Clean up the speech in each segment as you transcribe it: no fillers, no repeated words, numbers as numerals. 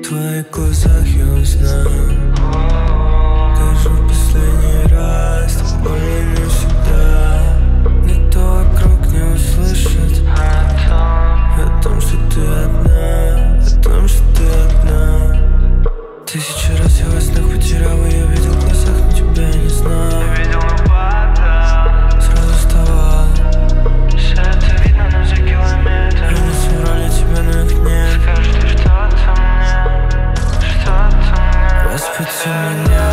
В твоих глазах я узнаю. Скажу в последний раз, там больно не всегда. Никто вокруг не услышит о том, что ты одна, о том, что ты одна. Тысячи раз я во снах потерял, и я видел в глазах, но тебя не знал. Я видел нападок, сразу вставал. все это видно, но за километр. Они собрали тебя, но их нет. Скажешь ты что-то мне, что-то мне. Распути меня.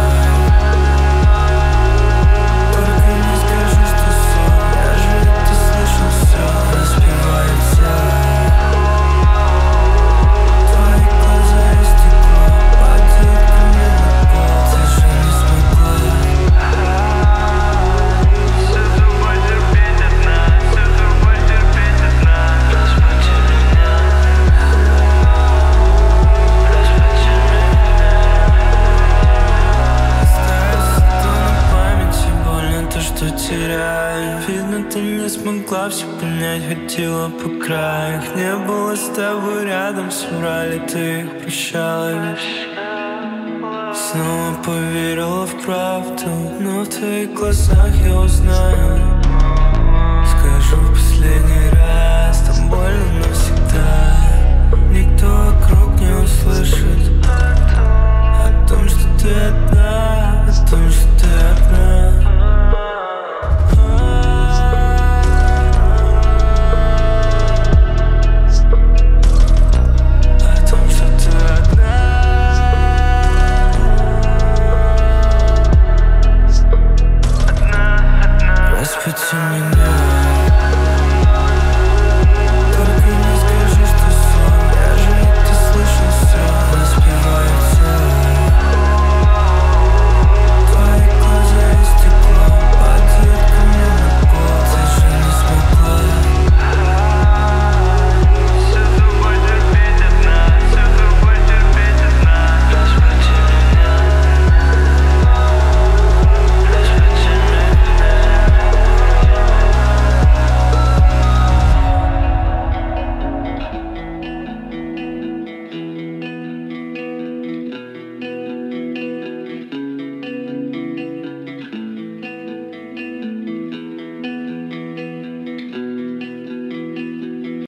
Только не скажи, что сон. Я же это слышал все. Распевается. Твои глаза и стекло падают ко мне на пол. Ты же не смогла. Все другой терпеть одна, все другой терпеть одна. Распути меня, распути меня. Остается то на памяти, больно то, что теряю. Видно, ты не смогла все понять, ходила по краю. Их не было с тобой рядом, соврали, ты их прощала. Снова поверила в правду, но в твоих глазах я узнаю. Скажу в последний раз, там больно, но